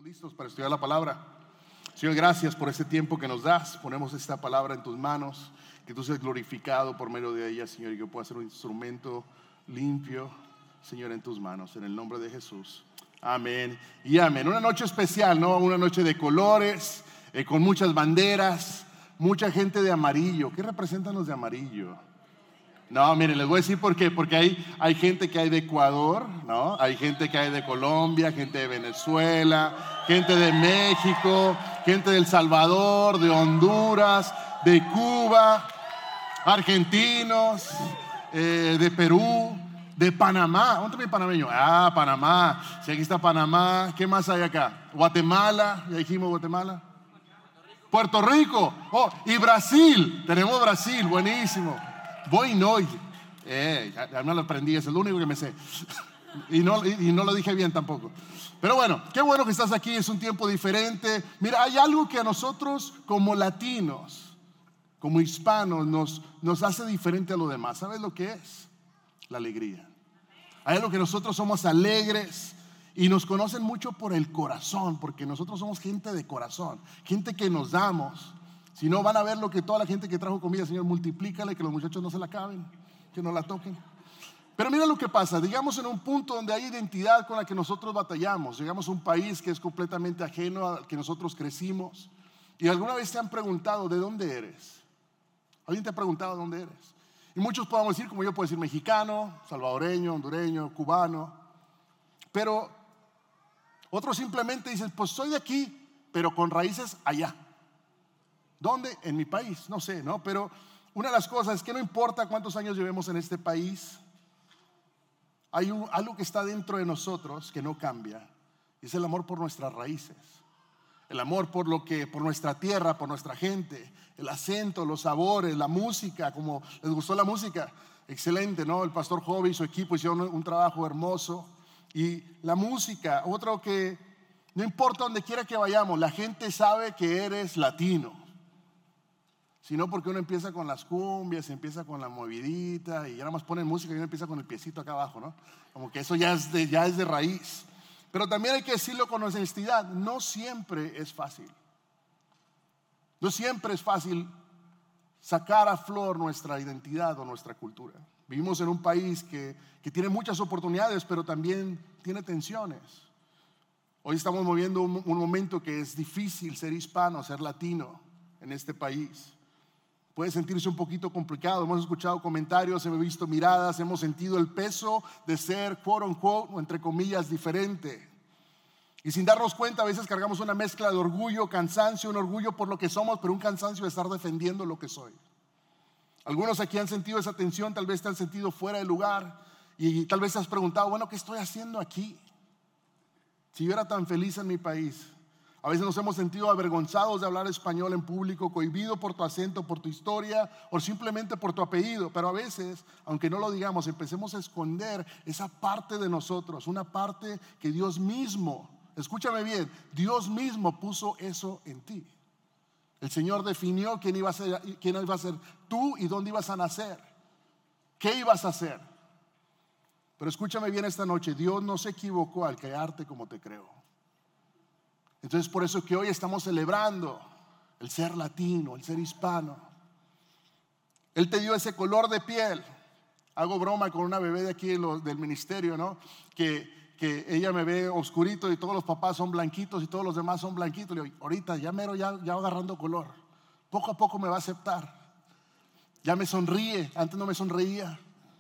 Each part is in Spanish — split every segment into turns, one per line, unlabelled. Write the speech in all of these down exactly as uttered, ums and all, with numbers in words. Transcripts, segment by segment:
Listos para estudiar la palabra. Señor, gracias por este tiempo que nos das. Ponemos esta palabra en tus manos, que tú seas glorificado por medio de ella, Señor, y que pueda ser un instrumento limpio, Señor, en tus manos, en el nombre de Jesús. Amén y amén. Una noche especial, ¿no? Una noche de colores, eh, con muchas banderas, mucha gente de amarillo. ¿Qué representan los de amarillo? No, miren, les voy a decir por qué. Porque hay, hay gente que hay de Ecuador, ¿no? Hay gente que hay de Colombia, gente de Venezuela, gente de México, gente de El Salvador, de Honduras, de Cuba, argentinos, eh, de Perú, de Panamá. ¿Dónde está mi panameño? Ah, Panamá. Si aquí está Panamá, ¿qué más hay acá? Guatemala, ya dijimos Guatemala. Puerto Rico, oh, y Brasil. Tenemos Brasil, buenísimo. Voy no, eh, ya, ya me lo aprendí, es el único que me sé. Y no, y, y no lo dije bien tampoco. Pero bueno, qué bueno que estás aquí, es un tiempo diferente. Mira, hay algo que a nosotros como latinos, como hispanos, nos, nos hace diferente a lo demás. ¿Sabes lo que es? La alegría. Hay algo que nosotros somos alegres y nos conocen mucho por el corazón, porque nosotros somos gente de corazón, gente que nos damos. Si no, van a ver lo que toda la gente que trajo comida, Señor, multiplícale, que los muchachos no se la acaben, que no la toquen. Pero mira lo que pasa, digamos en un punto donde hay identidad con la que nosotros batallamos, llegamos a un país que es completamente ajeno al que nosotros crecimos, y alguna vez te han preguntado, ¿de dónde eres? ¿Alguien te ha preguntado de dónde eres? Y muchos podemos decir, como yo puedo decir, mexicano, salvadoreño, hondureño, cubano, pero otros simplemente dicen, pues soy de aquí, pero con raíces allá. ¿Dónde? En mi país, no sé, ¿no? Pero una de las cosas es que no importa cuántos años llevemos en este país, hay un, algo que está dentro de nosotros que no cambia, y es el amor por nuestras raíces, el amor por lo que, por nuestra tierra, por nuestra gente, el acento, los sabores, la música. Como les gustó la música, excelente, ¿no? El pastor Jovi y su equipo hicieron un, un trabajo hermoso. Y la música, otro que no importa donde quiera que vayamos, la gente sabe que eres latino. Sino porque uno empieza con las cumbias, empieza con la movidita y ya nada más ponen música y uno empieza con el piecito acá abajo, ¿no? Como que eso ya es de, ya es de raíz. Pero también hay que decirlo con honestidad, no siempre es fácil. No siempre es fácil sacar a flor nuestra identidad o nuestra cultura. Vivimos en un país que, que tiene muchas oportunidades, pero también tiene tensiones. Hoy estamos moviendo un, un momento que es difícil ser hispano, ser latino en este país. Puede sentirse un poquito complicado. Hemos escuchado comentarios, hemos visto miradas, hemos sentido el peso de ser, quote unquote, o entre comillas, diferente. Y sin darnos cuenta, a veces cargamos una mezcla de orgullo, cansancio, un orgullo por lo que somos, pero un cansancio de estar defendiendo lo que soy. Algunos aquí han sentido esa tensión, tal vez te han sentido fuera de lugar y tal vez te has preguntado, bueno, ¿qué estoy haciendo aquí? Si yo era tan feliz en mi país. A veces nos hemos sentido avergonzados de hablar español en público, cohibido por tu acento, por tu historia o simplemente por tu apellido. Pero a veces, aunque no lo digamos, empecemos a esconder esa parte de nosotros, una parte que Dios mismo, escúchame bien, Dios mismo puso eso en ti. El Señor definió quién iba a ser, quién iba a ser tú y dónde ibas a nacer, qué ibas a hacer. Pero escúchame bien esta noche, Dios no se equivocó al crearte como te creó. Entonces por eso que hoy estamos celebrando el ser latino, el ser hispano. Él te dio ese color de piel. Hago broma con una bebé de aquí del ministerio, ¿no? Que, que ella me ve oscurito y todos los papás son blanquitos y todos los demás son blanquitos. Le digo, ahorita ya mero ya, ya agarrando color. Poco a poco me va a aceptar. Ya me sonríe, antes no me sonreía.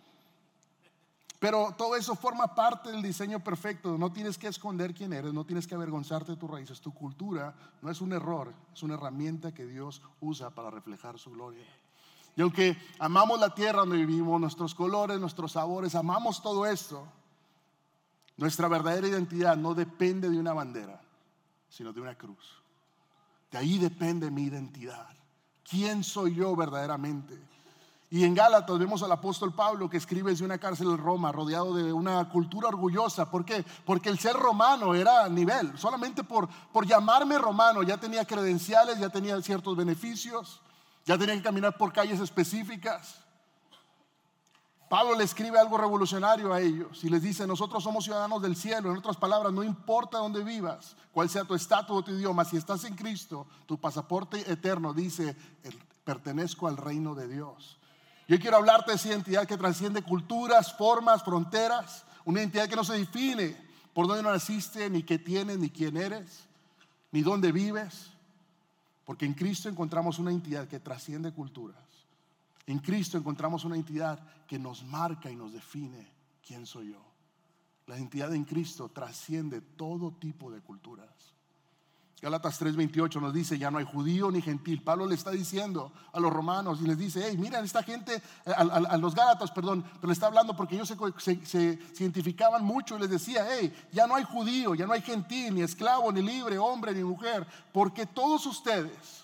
Pero todo eso forma parte del diseño perfecto. No tienes que esconder quién eres, no tienes que avergonzarte de tus raíces. Tu cultura no es un error, es una herramienta que Dios usa para reflejar su gloria. Y aunque amamos la tierra donde vivimos, nuestros colores, nuestros sabores, amamos todo esto, nuestra verdadera identidad no depende de una bandera, sino de una cruz. De ahí depende mi identidad. ¿Quién soy yo verdaderamente? Y en Gálatas vemos al apóstol Pablo que escribe desde una cárcel en Roma, rodeado de una cultura orgullosa. ¿Por qué? Porque el ser romano era nivel. Solamente por, por llamarme romano ya tenía credenciales, ya tenía ciertos beneficios, ya tenía que caminar por calles específicas. Pablo le escribe algo revolucionario a ellos y les dice: nosotros somos ciudadanos del cielo. En otras palabras, no importa dónde vivas, cuál sea tu estatus o tu idioma, si estás en Cristo, tu pasaporte eterno dice: pertenezco al reino de Dios. Yo quiero hablarte de esa identidad que trasciende culturas, formas, fronteras. Una identidad que no se define por dónde naciste, ni qué tienes, ni quién eres, ni dónde vives. Porque en Cristo encontramos una identidad que trasciende culturas. En Cristo encontramos una identidad que nos marca y nos define quién soy yo. La identidad en Cristo trasciende todo tipo de culturas. Gálatas tres veintiocho nos dice: ya no hay judío ni gentil. Pablo le está diciendo a los romanos y les dice: hey, miren esta gente, a, a, a los gálatas, perdón, pero le está hablando porque ellos se, se, se, se identificaban mucho y les decía: hey, ya no hay judío, ya no hay gentil, ni esclavo, ni libre, hombre, ni mujer, porque todos ustedes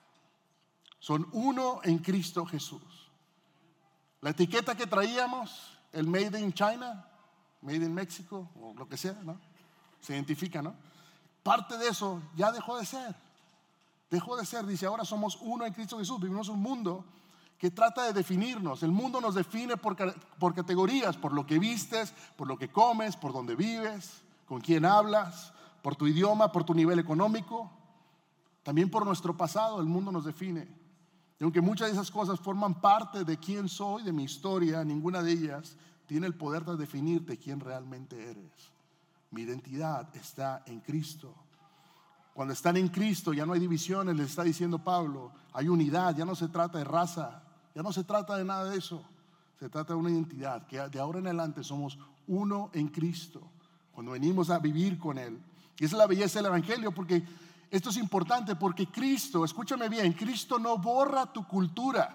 son uno en Cristo Jesús. La etiqueta que traíamos, el Made in China, Made in México, o lo que sea, ¿no? Se identifica, ¿no? Parte de eso ya dejó de ser. Dejó de ser, dice: ahora somos uno en Cristo Jesús. Vivimos un mundo que trata de definirnos. El mundo nos define por, por categorías, por lo que vistes, por lo que comes, por dónde vives, con quién hablas, por tu idioma, por tu nivel económico. También por nuestro pasado el mundo nos define. Y aunque muchas de esas cosas forman parte de quién soy, de mi historia, ninguna de ellas tiene el poder de definirte quién realmente eres. Mi identidad está en Cristo. Cuando están en Cristo ya no hay divisiones, les está diciendo Pablo. Hay unidad, ya no se trata de raza, ya no se trata de nada de eso. Se trata de una identidad que de ahora en adelante somos uno en Cristo. Cuando venimos a vivir con Él. Y esa es la belleza del Evangelio, porque esto es importante, porque Cristo, escúchame bien, Cristo no borra tu cultura.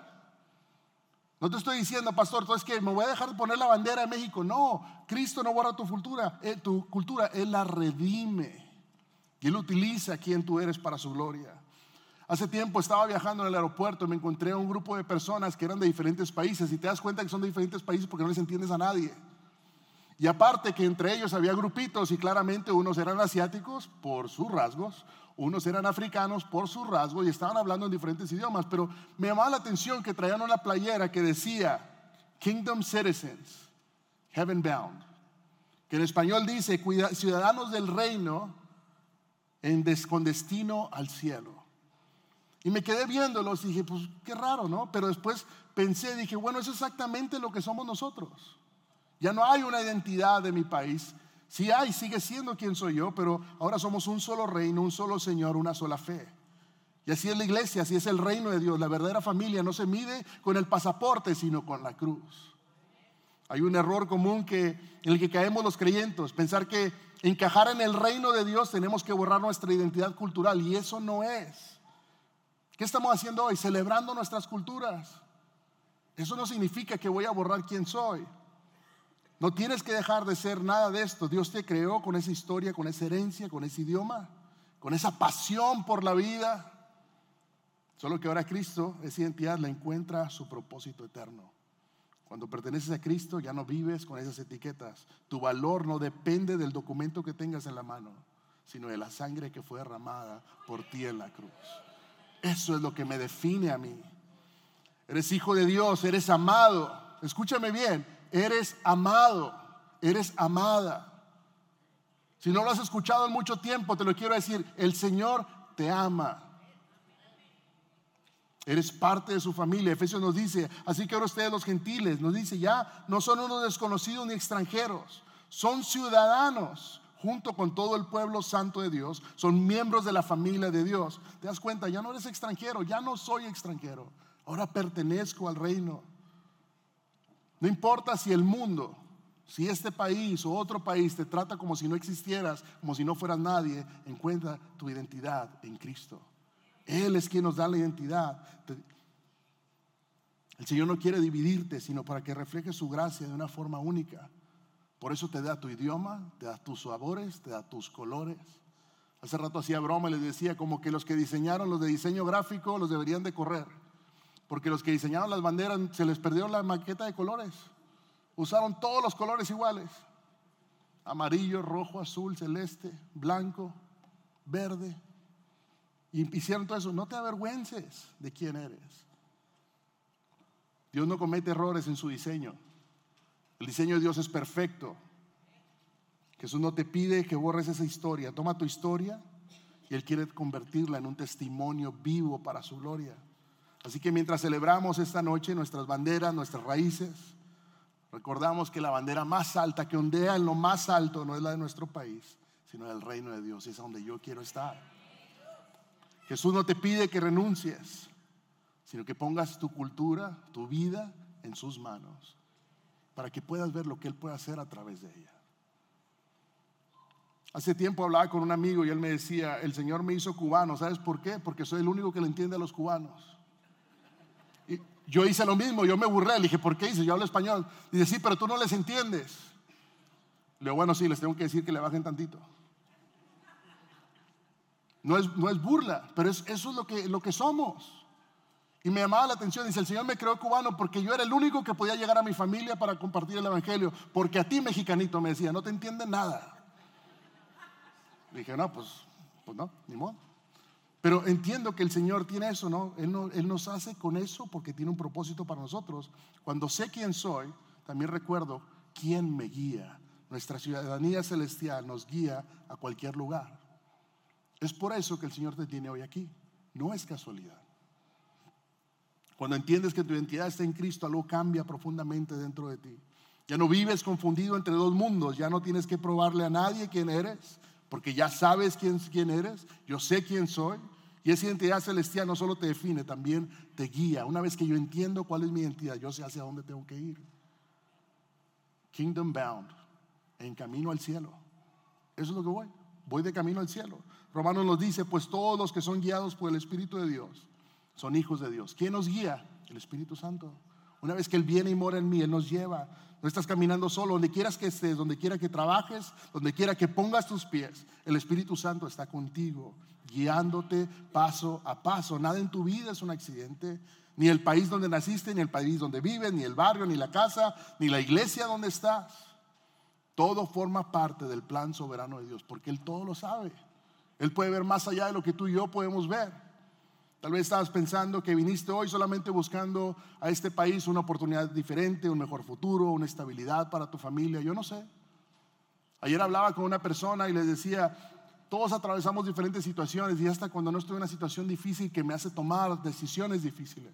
No te estoy diciendo, pastor, entonces que me voy a dejar de poner la bandera de México. No, Cristo no borra tu cultura, eh, tu cultura, Él la redime. Y Él utiliza quien tú eres para su gloria. Hace tiempo estaba viajando en el aeropuerto y me encontré a un grupo de personas que eran de diferentes países. Y te das cuenta que son de diferentes países porque no les entiendes a nadie. Y aparte que entre ellos había grupitos y claramente unos eran asiáticos por sus rasgos, unos eran africanos por sus rasgos y estaban hablando en diferentes idiomas. Pero me llamaba la atención que traían una playera que decía Kingdom Citizens, Heaven Bound, que en español dice ciudadanos del reino en des, con destino al cielo. Y me quedé viéndolos y dije, pues qué raro, ¿no? Pero después pensé, dije, bueno, eso es exactamente lo que somos nosotros. Ya no hay una identidad de mi país. Sí hay, sigue siendo quien soy yo, pero ahora somos un solo reino, un solo Señor, una sola fe. Y así es la iglesia, así es el reino de Dios. La verdadera familia no se mide con el pasaporte, sino con la cruz. Hay un error común que, en el que caemos los creyentes, pensar que encajar en el reino de Dios tenemos que borrar nuestra identidad cultural, y eso no es. ¿Qué estamos haciendo hoy? Celebrando nuestras culturas. Eso no significa que voy a borrar quién soy. No tienes que dejar de ser nada de esto. Dios te creó con esa historia, con esa herencia, con ese idioma, con esa pasión por la vida. Solo que ahora Cristo, esa identidad la encuentra a su propósito eterno. Cuando perteneces a Cristo ya no vives con esas etiquetas. Tu valor no depende del documento que tengas en la mano, sino de la sangre que fue derramada por ti en la cruz. Eso es lo que me define a mí. Eres hijo de Dios, eres amado. Escúchame bien. Eres amado, eres amada. Si no lo has escuchado en mucho tiempo, te lo quiero decir: el Señor te ama. Eres parte de su familia. Efesios nos dice: así que ahora ustedes los gentiles, nos dice, ya no son unos desconocidos ni extranjeros, son ciudadanos junto con todo el pueblo santo de Dios, son miembros de la familia de Dios. Te das cuenta, ya no eres extranjero, ya no soy extranjero, ahora pertenezco al reino. No importa si el mundo, si este país o otro país te trata como si no existieras, como si no fueras nadie, encuentra tu identidad en Cristo. Él es quien nos da la identidad. El Señor no quiere dividirte, sino para que reflejes su gracia de una forma única. Por eso te da tu idioma, te da tus sabores, te da tus colores. Hace rato hacía broma y les decía como que los que diseñaron, los de diseño gráfico, los deberían de correr. Porque los que diseñaron las banderas se les perdió la maqueta de colores. Usaron todos los colores iguales: amarillo, rojo, azul, celeste, blanco, verde. Y hicieron todo eso. No te avergüences de quién eres. Dios no comete errores en su diseño. El diseño de Dios es perfecto. Jesús no te pide que borres esa historia. Toma tu historia y Él quiere convertirla en un testimonio vivo para su gloria. Así que mientras celebramos esta noche nuestras banderas, nuestras raíces, recordamos que la bandera más alta que ondea en lo más alto no es la de nuestro país, sino del reino de Dios. Y es a donde yo quiero estar. Jesús no te pide que renuncies, sino que pongas tu cultura, tu vida en sus manos, para que puedas ver lo que Él puede hacer a través de ella. Hace tiempo hablaba con un amigo y él me decía: el Señor me hizo cubano. ¿Sabes por qué? Porque soy el único que le entiende a los cubanos. Y yo hice lo mismo, yo me burlé, le dije: ¿por qué dices? Yo hablo español. Dice: sí, pero tú no les entiendes. Le digo: bueno, sí, les tengo que decir que le bajen tantito. No es, no es burla, pero es, eso es lo que, lo que somos. Y me llamaba la atención, dice: el Señor me creó cubano porque yo era el único que podía llegar a mi familia para compartir el evangelio, porque a ti, mexicanito, me decía, no te entienden nada. Dije: no, pues, pues no, ni modo. Pero entiendo que el Señor tiene eso, ¿no? Él, no, Él nos hace con eso porque tiene un propósito para nosotros. Cuando sé quién soy, también recuerdo quién me guía. Nuestra ciudadanía celestial nos guía a cualquier lugar. Es por eso que el Señor te tiene hoy aquí. No es casualidad. Cuando entiendes que tu identidad está en Cristo, algo cambia profundamente dentro de ti. Ya no vives confundido entre dos mundos. Ya no tienes que probarle a nadie quién eres, porque ya sabes quién, quién eres. Yo sé quién soy. Y esa identidad celestial no solo te define, también te guía. Una vez que yo entiendo cuál es mi identidad, yo sé hacia dónde tengo que ir. Kingdom bound, en camino al cielo. Eso es lo que voy. Voy de camino al cielo. Romanos nos dice: pues todos los que son guiados por el Espíritu de Dios son hijos de Dios. ¿Quién nos guía? El Espíritu Santo. Una vez que Él viene y mora en mí, Él nos lleva. No estás caminando solo. Donde quieras que estés, donde quiera que trabajes, donde quiera que pongas tus pies, el Espíritu Santo está contigo, guiándote paso a paso. Nada en tu vida es un accidente. Ni el país donde naciste, ni el país donde vives, ni el barrio, ni la casa, ni la iglesia donde estás. Todo forma parte del plan soberano de Dios, porque Él todo lo sabe. Él puede ver más allá de lo que tú y yo podemos ver. Tal vez estabas pensando que viniste hoy solamente buscando a este país una oportunidad diferente, un mejor futuro, una estabilidad para tu familia. Yo no sé. Ayer hablaba con una persona y les decía: todos atravesamos diferentes situaciones, y hasta cuando no estoy en una situación difícil que me hace tomar decisiones difíciles.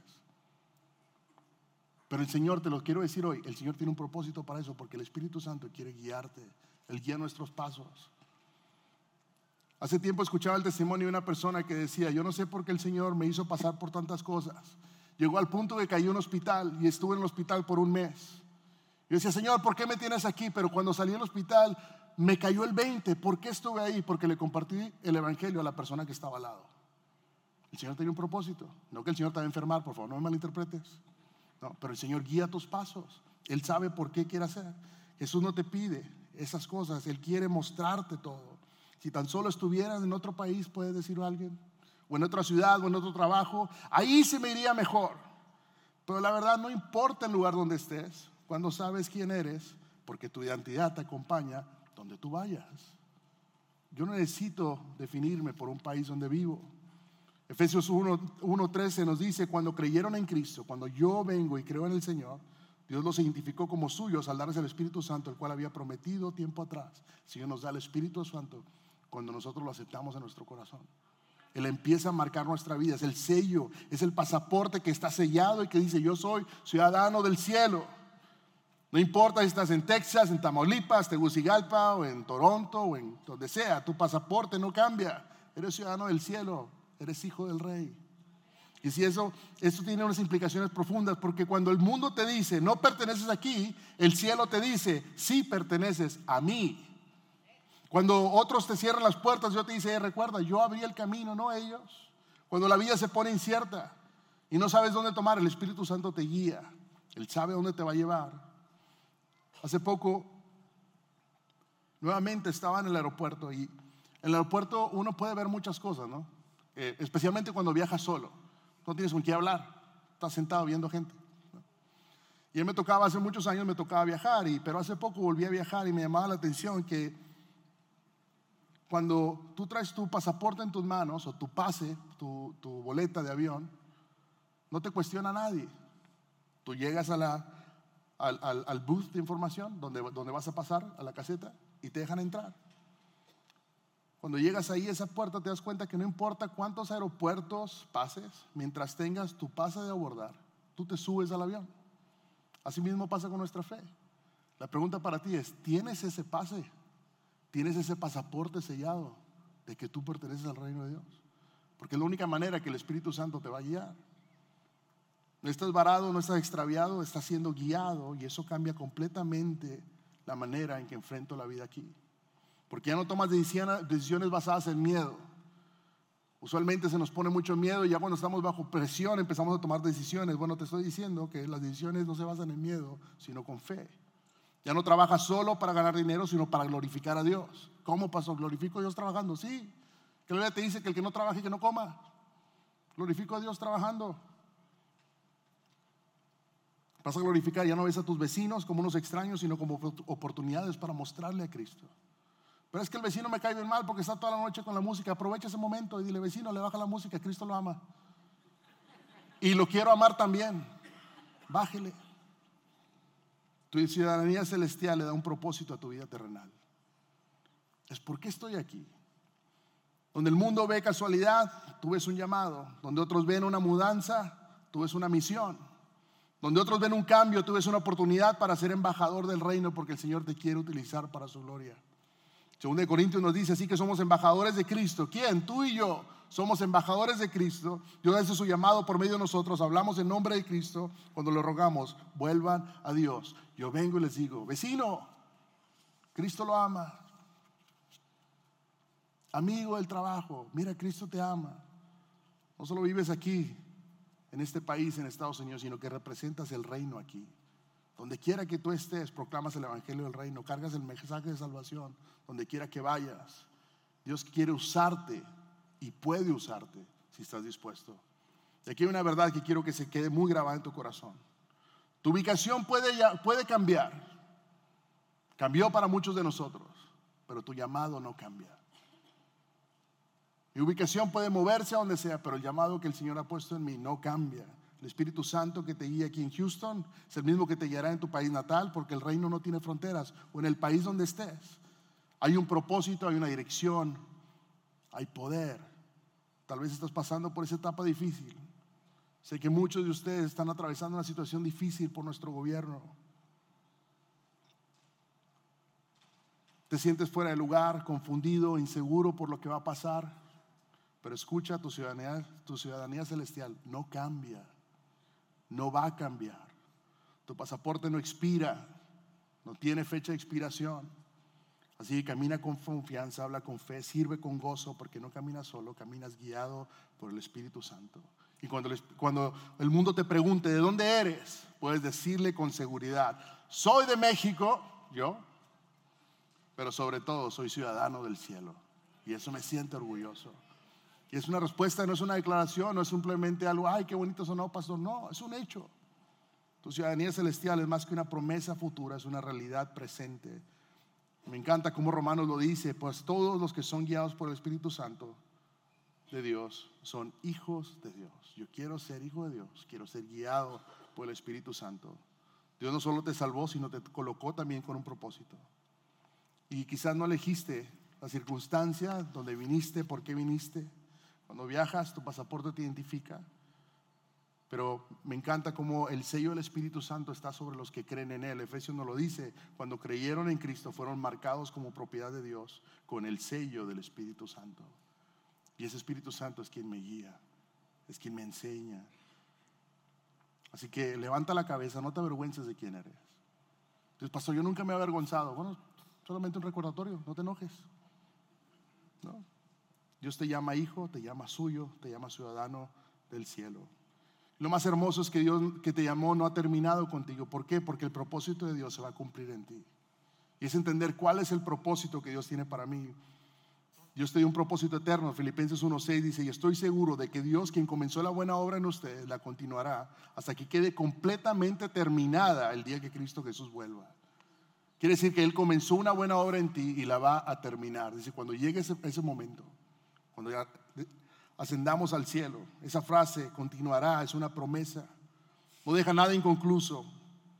Pero el Señor, te lo quiero decir hoy, el Señor tiene un propósito para eso, porque el Espíritu Santo quiere guiarte. Él guía nuestros pasos. Hace tiempo escuchaba el testimonio de una persona que decía: yo no sé por qué el Señor me hizo pasar por tantas cosas. Llegó al punto que cayó en un hospital y estuve en el hospital por un mes. Yo decía: Señor, ¿por qué me tienes aquí? Pero cuando salí del hospital me cayó el veinte. ¿Por qué estuve ahí? Porque le compartí el evangelio a la persona que estaba al lado. El Señor tenía un propósito. No que el Señor te va a enfermar, por favor, no me malinterpretes. No, pero el Señor guía tus pasos. Él sabe por qué quiere hacer. Jesús no te pide esas cosas, Él quiere mostrarte todo. Si tan solo estuvieras en otro país, puedes decir a alguien, o en otra ciudad, o en otro trabajo, ahí se me iría mejor. Pero la verdad, no importa el lugar donde estés, cuando sabes quién eres, porque tu identidad te acompaña donde tú vayas. Yo no necesito definirme por un país donde vivo. Efesios uno trece nos dice: cuando creyeron en Cristo, cuando yo vengo y creo en el Señor, Dios los identificó como suyos al darles el Espíritu Santo, el cual había prometido tiempo atrás. El Señor nos da el Espíritu Santo cuando nosotros lo aceptamos en nuestro corazón. Él empieza a marcar nuestra vida. Es el sello, es el pasaporte que está sellado y que dice: yo soy ciudadano del cielo. No importa si estás en Texas, en Tamaulipas, Tegucigalpa, o en Toronto, o en donde sea, tu pasaporte no cambia. Eres ciudadano del cielo, eres hijo del Rey. Y si eso, eso tiene unas implicaciones profundas, porque cuando el mundo te dice no perteneces aquí, el cielo te dice sí perteneces a mí. Cuando otros te cierran las puertas, Dios te dice: recuerda, yo abrí el camino, no ellos. Cuando la vida se pone incierta y no sabes dónde tomar, el Espíritu Santo te guía. Él sabe dónde te va a llevar. Hace poco nuevamente estaba en el aeropuerto, y en el aeropuerto uno puede ver muchas cosas, ¿no? Eh, especialmente cuando viajas solo. No tienes con quién hablar, estás sentado viendo gente, ¿no? Y a mí me tocaba, hace muchos años me tocaba viajar, y, pero hace poco volví a viajar y me llamaba la atención que cuando tú traes tu pasaporte en tus manos, o tu pase, tu, tu boleta de avión, no te cuestiona nadie. Tú llegas a la, al, al, al booth de información donde, donde vas a pasar a la caseta y te dejan entrar. Cuando llegas ahí a esa puerta te das cuenta que no importa cuántos aeropuertos pases, mientras tengas tu pase de abordar, tú te subes al avión. Así mismo pasa con nuestra fe. La pregunta para ti es, ¿tienes ese pase? ¿Tienes ese pasaporte sellado de que tú perteneces al reino de Dios? Porque es la única manera que el Espíritu Santo te va a guiar. No estás varado, no estás extraviado, estás siendo guiado, y eso cambia completamente la manera en que enfrento la vida aquí. Porque ya no tomas decisiones, decisiones basadas en miedo. Usualmente se nos pone mucho miedo y ya cuando estamos bajo presión empezamos a tomar decisiones. Bueno, te estoy diciendo que las decisiones no se basan en miedo, sino con fe. Ya no trabajas solo para ganar dinero, sino para glorificar a Dios. ¿Cómo pasó? ¿Glorifico a Dios trabajando? Sí. Que la Biblia te dice que el que no trabaje, que no coma. Glorifico a Dios trabajando. Vas a glorificar, ya no ves a tus vecinos como unos extraños, sino como oportunidades para mostrarle a Cristo. Pero es que el vecino me cae bien mal porque está toda la noche con la música. Aprovecha ese momento y dile, vecino, le baja la música, Cristo lo ama. Y lo quiero amar también. Bájele. Tu ciudadanía celestial le da un propósito a tu vida terrenal. Es ¿por qué estoy aquí? Donde el mundo ve casualidad, tú ves un llamado. Donde otros ven una mudanza, tú ves una misión. Donde otros ven un cambio, tú ves una oportunidad para ser embajador del reino, porque el Señor te quiere utilizar para su gloria. Segunda de Corintios nos dice así que somos embajadores de Cristo. ¿Quién? Tú y yo somos embajadores de Cristo. Dios hace su llamado por medio de nosotros. Hablamos en nombre de Cristo cuando le rogamos, vuelvan a Dios. Yo vengo y les digo, vecino, Cristo lo ama. Amigo del trabajo, mira, Cristo te ama. No solo vives aquí, en este país, en Estados Unidos, sino que representas el reino aquí. Donde quiera que tú estés, proclamas el evangelio del reino, cargas el mensaje de salvación. Donde quiera que vayas, Dios quiere usarte y puede usarte si estás dispuesto. Y aquí hay una verdad que quiero que se quede muy grabada en tu corazón. Tu ubicación puede, puede cambiar. Cambió para muchos de nosotros, pero tu llamado no cambia. Mi ubicación puede moverse a donde sea, pero el llamado que el Señor ha puesto en mí no cambia. El Espíritu Santo que te guía aquí en Houston es el mismo que te guiará en tu país natal, porque el reino no tiene fronteras, o en el país donde estés. Hay un propósito, hay una dirección, hay poder. Tal vez estás pasando por esa etapa difícil. Sé que muchos de ustedes están atravesando una situación difícil por nuestro gobierno. Te sientes fuera de lugar, confundido, inseguro por lo que va a pasar. Pero escucha, tu ciudadanía, tu ciudadanía celestial no cambia, no va a cambiar. Tu pasaporte no expira, no tiene fecha de expiración. Así que camina con confianza, habla con fe, sirve con gozo, porque no caminas solo, caminas guiado por el Espíritu Santo. Y cuando, les, cuando el mundo te pregunte ¿de dónde eres?, puedes decirle con seguridad, soy de México, yo, pero sobre todo soy ciudadano del cielo. Y eso me siente orgulloso. Y es una respuesta, no es una declaración, no es simplemente algo, ay, qué bonito sonó, pastor. No, es un hecho. Tu ciudadanía celestial es más que una promesa futura, es una realidad presente. Me encanta cómo Romanos lo dice, pues todos los que son guiados por el Espíritu Santo de Dios son hijos de Dios. Yo quiero ser hijo de Dios, quiero ser guiado por el Espíritu Santo. Dios no solo te salvó, sino te colocó también con un propósito. Y quizás no elegiste la circunstancia donde viniste, por qué viniste. Cuando viajas, tu pasaporte te identifica. Pero me encanta cómo el sello del Espíritu Santo está sobre los que creen en Él. Efesios nos lo dice, cuando creyeron en Cristo fueron marcados como propiedad de Dios con el sello del Espíritu Santo. Y ese Espíritu Santo es quien me guía, es quien me enseña. Así que levanta la cabeza, no te avergüences de quién eres. Entonces, pastor, yo nunca me he avergonzado. Bueno, solamente un recordatorio, no te enojes. ¿No? Dios te llama hijo, te llama suyo, te llama ciudadano del cielo. Lo más hermoso es que Dios que te llamó no ha terminado contigo. ¿Por qué? Porque el propósito de Dios se va a cumplir en ti. Y es entender cuál es el propósito que Dios tiene para mí. Dios te dio un propósito eterno. Filipenses uno seis dice, y estoy seguro de que Dios, quien comenzó la buena obra en ustedes, la continuará hasta que quede completamente terminada el día que Cristo Jesús vuelva. Quiere decir que Él comenzó una buena obra en ti y la va a terminar. Dice, cuando llegue ese, ese momento, cuando ya ascendamos al cielo, esa frase continuará, es una promesa, no deja nada inconcluso.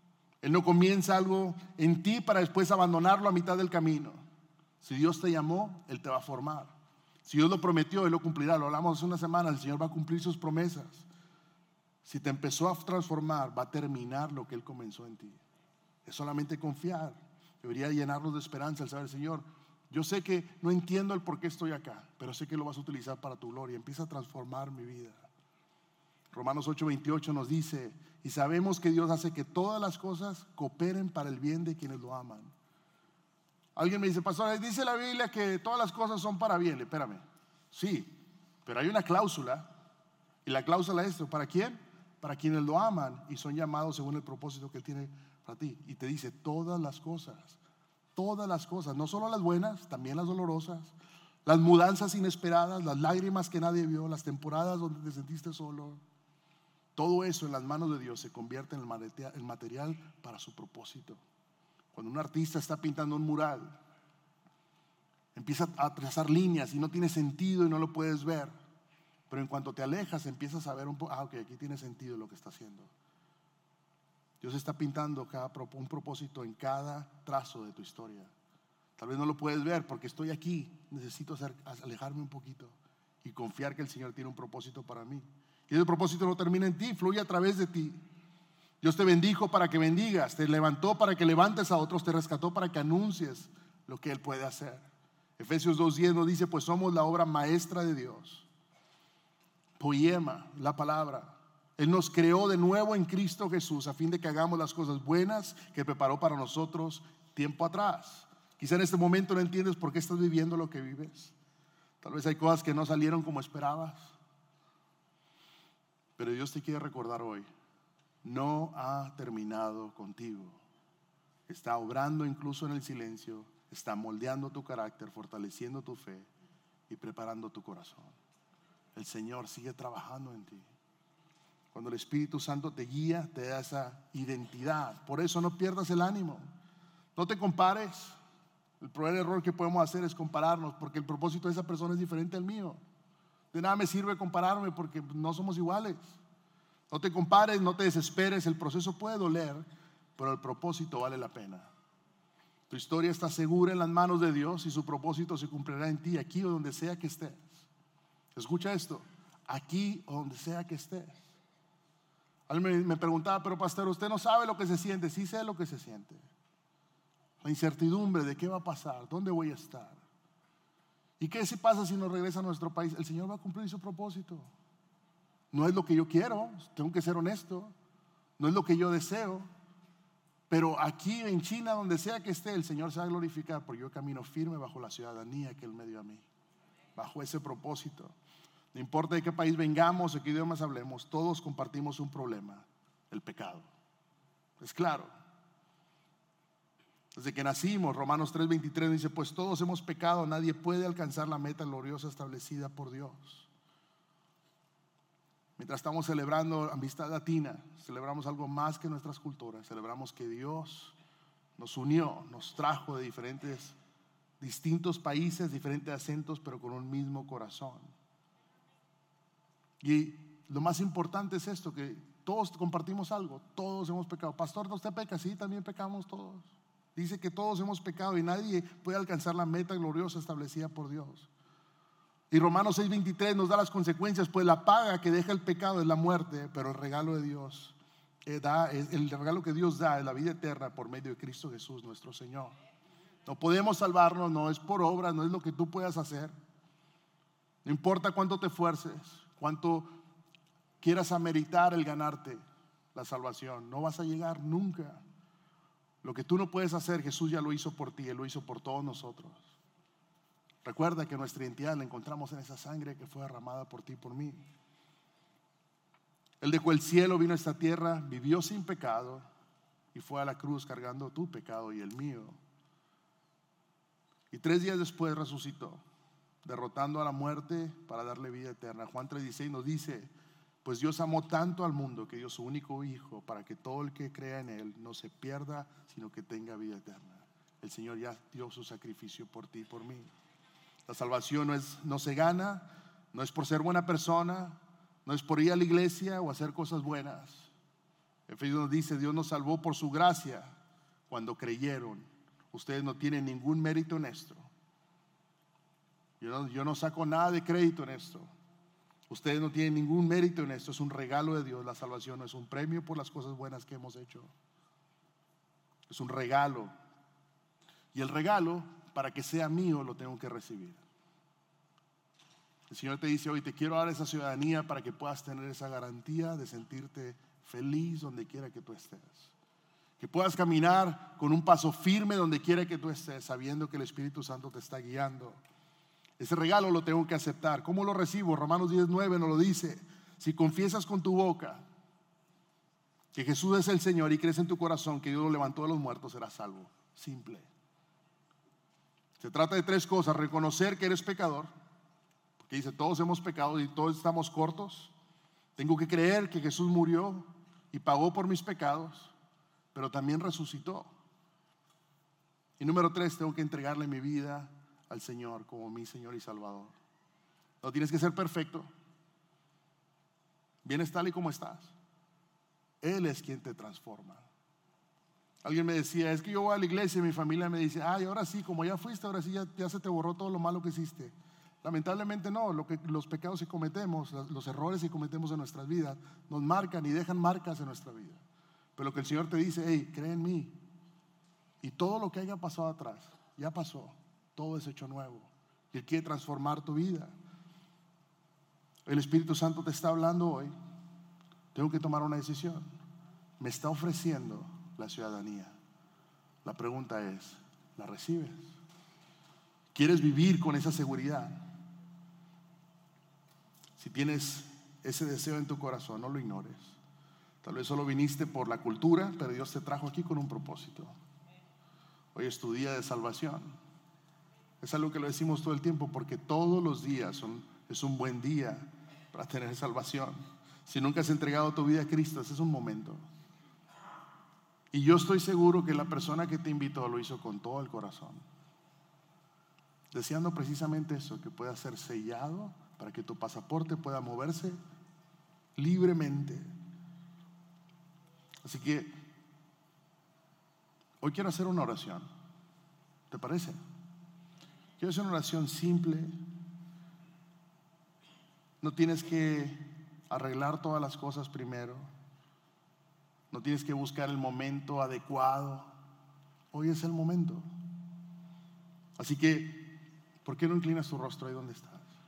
Él no comienza algo en ti para después abandonarlo a mitad del camino. Si Dios te llamó, Él te va a formar. Si Dios lo prometió, Él lo cumplirá. Lo hablamos hace una semana, el Señor va a cumplir sus promesas. Si te empezó a transformar, va a terminar lo que Él comenzó en ti. Es solamente confiar. Debería llenarnos de esperanza el saber, Señor, yo sé que no entiendo el por qué estoy acá, pero sé que lo vas a utilizar para tu gloria. Empieza a transformar mi vida. Romanos ocho veintiocho nos dice, y sabemos que Dios hace que todas las cosas cooperen para el bien de quienes lo aman. Alguien me dice, pastor, dice la Biblia que todas las cosas son para bien. Espérame, sí, pero hay una cláusula, y la cláusula es, ¿para quién? Para quienes lo aman y son llamados según el propósito que Él tiene para ti. Y te dice todas las cosas, todas las cosas, no solo las buenas, también las dolorosas, las mudanzas inesperadas, las lágrimas que nadie vio, las temporadas donde te sentiste solo. Todo eso en las manos de Dios se convierte en el material para su propósito. Cuando un artista está pintando un mural, empieza a trazar líneas y no tiene sentido y no lo puedes ver, pero en cuanto te alejas empiezas a ver un poco, ah, ok, aquí tiene sentido lo que está haciendo. Dios está pintando cada, un propósito en cada trazo de tu historia. Tal vez no lo puedes ver porque estoy aquí, necesito hacer, alejarme un poquito y confiar que el Señor tiene un propósito para mí. Y ese propósito no termina en ti, fluye a través de ti. Dios te bendijo para que bendigas, te levantó para que levantes a otros, te rescató para que anuncies lo que Él puede hacer. Efesios dos diez nos dice, pues somos la obra maestra de Dios. Poema, la palabra. Él nos creó de nuevo en Cristo Jesús a fin de que hagamos las cosas buenas que preparó para nosotros tiempo atrás. Quizá en este momento no entiendes por qué estás viviendo lo que vives. Tal vez hay cosas que no salieron como esperabas. Pero Dios te quiere recordar hoy, no ha terminado contigo. Está obrando incluso en el silencio, está moldeando tu carácter, fortaleciendo tu fe y preparando tu corazón. El Señor sigue trabajando en ti. Cuando el Espíritu Santo te guía, te da esa identidad. Por eso no pierdas el ánimo. No te compares. El primer error que podemos hacer es compararnos, porque el propósito de esa persona es diferente al mío. De nada me sirve compararme porque no somos iguales. No te compares, no te desesperes. El proceso puede doler, pero el propósito vale la pena. Tu historia está segura en las manos de Dios y su propósito se cumplirá en ti, aquí o donde sea que estés. Escucha esto, aquí o donde sea que estés. Alguien me, me preguntaba, pero pastor, usted no sabe lo que se siente. Sí sé lo que se siente. La incertidumbre de qué va a pasar, dónde voy a estar. ¿Y qué si pasa si nos regresa a nuestro país? El Señor va a cumplir su propósito. No es lo que yo quiero, tengo que ser honesto. No es lo que yo deseo. Pero aquí en China, donde sea que esté, el Señor se va a glorificar porque yo camino firme bajo la ciudadanía que Él me dio a mí. Bajo ese propósito. No importa de qué país vengamos o qué idiomas hablemos, todos compartimos un problema, el pecado. Es claro. Desde que nacimos, Romanos tres veintitrés dice, pues todos hemos pecado, nadie puede alcanzar la meta gloriosa establecida por Dios. Mientras estamos celebrando Amistad Latina, celebramos algo más que nuestras culturas, celebramos que Dios nos unió, nos trajo de diferentes, distintos países, diferentes acentos, pero con un mismo corazón. Y lo más importante es esto, que todos compartimos algo, todos hemos pecado. Pastor, ¿usted peca? Sí, también pecamos todos. Dice que todos hemos pecado y nadie puede alcanzar la meta gloriosa establecida por Dios. Y Romanos seis veintitrés nos da las consecuencias, pues la paga que deja el pecado es la muerte, pero el regalo de Dios eh, da, el regalo que Dios da es la vida eterna por medio de Cristo Jesús nuestro Señor. No podemos salvarnos, no es por obras, no es lo que tú puedas hacer. No importa cuánto te esfuerces, cuánto quieras ameritar el ganarte la salvación, no vas a llegar nunca. Lo que tú no puedes hacer, Jesús ya lo hizo por ti, Él lo hizo por todos nosotros. Recuerda que nuestra identidad la encontramos en esa sangre que fue derramada por ti y por mí. Él dejó el cielo, vino a esta tierra, vivió sin pecado y fue a la cruz cargando tu pecado y el mío. Y tres días después resucitó, derrotando a la muerte para darle vida eterna. Juan tres dieciséis nos dice, pues Dios amó tanto al mundo que dio su único hijo para que todo el que crea en Él no se pierda, sino que tenga vida eterna. El Señor ya dio su sacrificio por ti y por mí. La salvación no, es, no se gana, no es por ser buena persona, no es por ir a la iglesia o hacer cosas buenas. Efesios nos dice: Dios nos salvó por su gracia cuando creyeron. Ustedes no tienen ningún mérito en esto. Yo no, yo no saco nada de crédito en esto. Ustedes no tienen ningún mérito en esto. Es un regalo de Dios. La salvación no es un premio por las cosas buenas que hemos hecho. Es un regalo. Y el regalo, para que sea mío, lo tengo que recibir. El Señor te dice hoy: te quiero dar esa ciudadanía para que puedas tener esa garantía de sentirte feliz donde quiera que tú estés. Que puedas caminar con un paso firme donde quiera que tú estés, sabiendo que el Espíritu Santo te está guiando. Ese regalo lo tengo que aceptar. ¿Cómo lo recibo? Romanos diez nueve nos lo dice: si confiesas con tu boca que Jesús es el Señor y crees en tu corazón que Dios lo levantó de los muertos, serás salvo. Simple. Se trata de tres cosas: reconocer que eres pecador, porque dice todos hemos pecado y todos estamos cortos. Tengo que creer que Jesús murió y pagó por mis pecados, pero también resucitó. Y número tres, tengo que entregarle mi vida al Señor como mi Señor y Salvador. No tienes que ser perfecto. Vienes tal y como estás. Él es quien te transforma. Alguien me decía: es que yo voy a la iglesia y mi familia me dice: ay, ahora sí, como ya fuiste, ahora sí ya, ya se te borró todo lo malo que hiciste. Lamentablemente no. Lo que, los pecados que cometemos, los errores que cometemos en nuestras vidas nos marcan y dejan marcas en nuestra vida. Pero lo que el Señor te dice: hey, cree en mí, y todo lo que haya pasado atrás ya pasó. Todo es hecho nuevo y Él quiere transformar tu vida. El Espíritu Santo te está hablando hoy. Tengo que tomar una decisión. Me está ofreciendo la ciudadanía. La pregunta es: ¿la recibes? ¿Quieres vivir con esa seguridad? Si tienes ese deseo en tu corazón, no lo ignores. Tal vez solo viniste por la cultura, pero Dios te trajo aquí con un propósito. Hoy es tu día de salvación. Es algo que lo decimos todo el tiempo, porque todos los días son, es un buen día para tener salvación. Si nunca has entregado tu vida a Cristo, ese es un momento. Y yo estoy seguro que la persona que te invitó lo hizo con todo el corazón, deseando precisamente eso, que pueda ser sellado para que tu pasaporte pueda moverse libremente. Así que hoy quiero hacer una oración. ¿Te parece? Quiero hacer una oración simple. No tienes que arreglar todas las cosas primero. No tienes que buscar el momento adecuado. Hoy es el momento. Así que, ¿por qué no inclinas tu rostro ahí donde estás?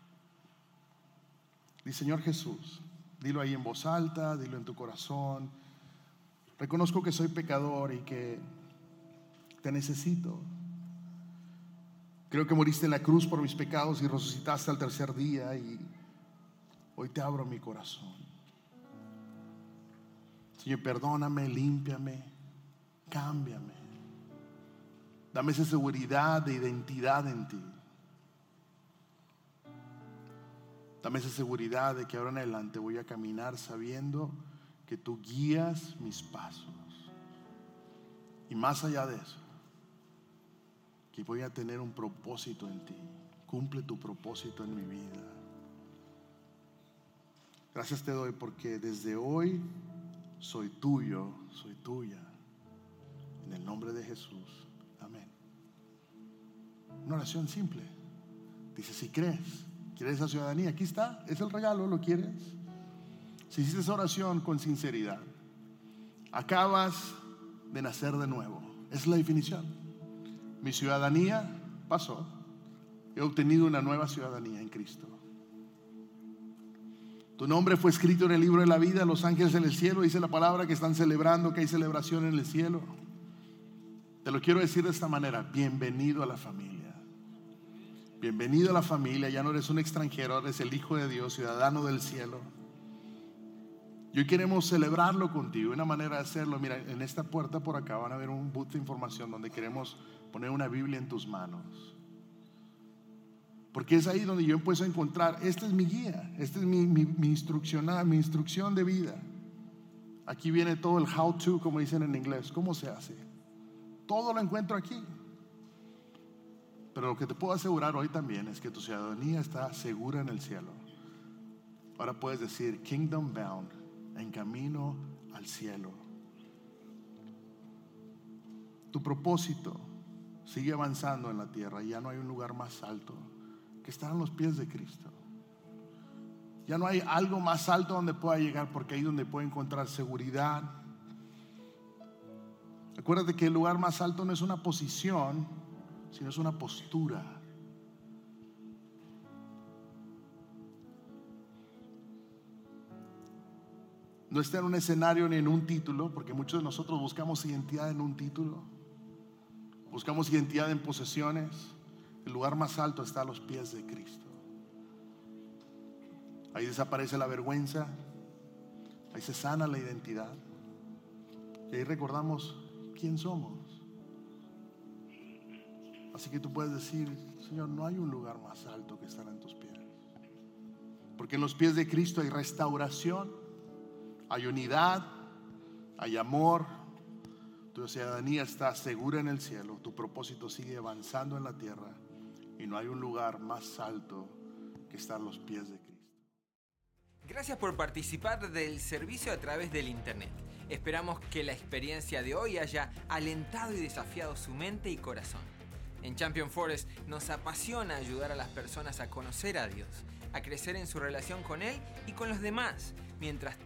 Di: Señor Jesús. Dilo ahí en voz alta, dilo en tu corazón. Reconozco que soy pecador y que te necesito. Creo que moriste en la cruz por mis pecados y resucitaste al tercer día, y hoy te abro mi corazón. Señor, perdóname, límpiame, cámbiame. Dame esa seguridad de identidad en ti. Dame esa seguridad de que ahora en adelante voy a caminar sabiendo que tú guías mis pasos. Y más allá de eso, que voy a tener un propósito en ti. Cumple tu propósito en mi vida. Gracias te doy porque desde hoy soy tuyo, soy tuya. En el nombre de Jesús. Amén. Una oración simple. Dice: si crees, quieres esa ciudadanía, aquí está, es el regalo, ¿lo quieres? Si hiciste esa oración con sinceridad, acabas de nacer de nuevo. Es la definición. Mi ciudadanía pasó. He obtenido una nueva ciudadanía en Cristo. Tu nombre fue escrito en el libro de la vida. Los ángeles en el cielo, dice la palabra, que están celebrando, que hay celebración en el cielo. Te lo quiero decir de esta manera: bienvenido a la familia. Bienvenido a la familia. Ya no eres un extranjero, eres el hijo de Dios, ciudadano del cielo. Y hoy queremos celebrarlo contigo. Una manera de hacerlo: mira, en esta puerta por acá van a ver un booth de información donde queremos poner una Biblia en tus manos, porque es ahí donde yo empiezo a encontrar: esta es mi guía, esta es mi, mi, mi, instrucción, mi instrucción de vida. Aquí viene todo el how to, como dicen en inglés, cómo se hace. Todo lo encuentro aquí. Pero lo que te puedo asegurar hoy también es que tu ciudadanía está segura en el cielo. Ahora puedes decir: kingdom bound, en camino al cielo. tu propósito sigue avanzando en la tierra. Ya no hay un lugar más alto que estar en los pies de Cristo. Ya no hay algo más alto donde pueda llegar, porque ahí es donde puede encontrar seguridad. Acuérdate que el lugar más alto no es una posición, sino es una postura. No está en un escenario ni en un título, porque muchos de nosotros buscamos identidad en un título, buscamos identidad en posesiones. El lugar más alto está a los pies de Cristo. Ahí desaparece la vergüenza, ahí se sana la identidad, y ahí recordamos quién somos. Así que tú puedes decir: Señor, no hay un lugar más alto que estar en tus pies, porque en los pies de Cristo hay restauración, hay unidad, hay amor. Tu ciudadanía está segura en el cielo, tu propósito sigue avanzando en la tierra, y no hay un lugar más alto que estar a los pies de Cristo.
Gracias por participar del servicio a través del internet. Esperamos que la experiencia de hoy haya alentado y desafiado su mente y corazón. En Champion Forest nos apasiona ayudar a las personas a conocer a Dios, a crecer en su relación con Él y con los demás, mientras